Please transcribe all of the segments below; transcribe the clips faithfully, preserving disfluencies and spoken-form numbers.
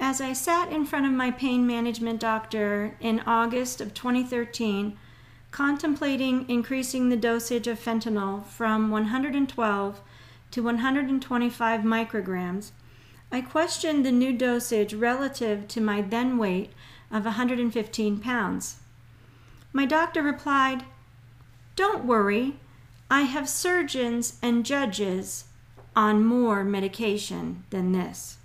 As I sat in front of my pain management doctor in August of twenty thirteen, contemplating increasing the dosage of fentanyl from one hundred twelve to one hundred twenty-five micrograms, I questioned the new dosage relative to my then weight of one hundred fifteen pounds. My doctor replied, "Don't worry, I have surgeons and judges on more medication than this."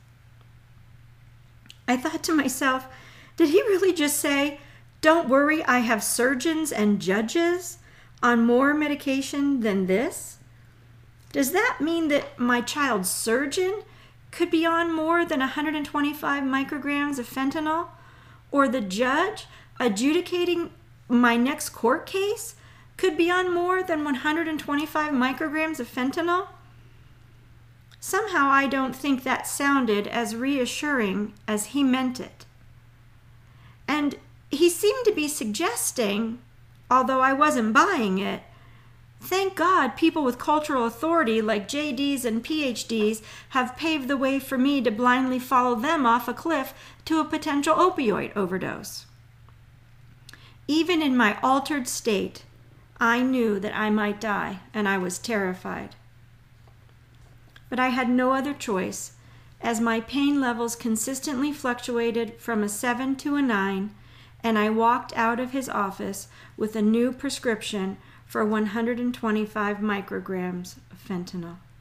I thought to myself, did he really just say, "Don't worry, I have surgeons and judges on more medication than this"? Does that mean that my child's surgeon could be on more than one hundred twenty-five micrograms of fentanyl? Or the judge adjudicating my next court case could be on more than one hundred twenty-five micrograms of fentanyl? Somehow I don't think that sounded as reassuring as he meant it. And he seemed to be suggesting, although I wasn't buying it, thank God people with cultural authority like J Ds and P H Ds have paved the way for me to blindly follow them off a cliff to a potential opioid overdose. Even in my altered state, I knew that I might die, and I was terrified. But I had no other choice, as my pain levels consistently fluctuated from a seven to a nine, and I walked out of his office with a new prescription for one hundred twenty-five micrograms of fentanyl.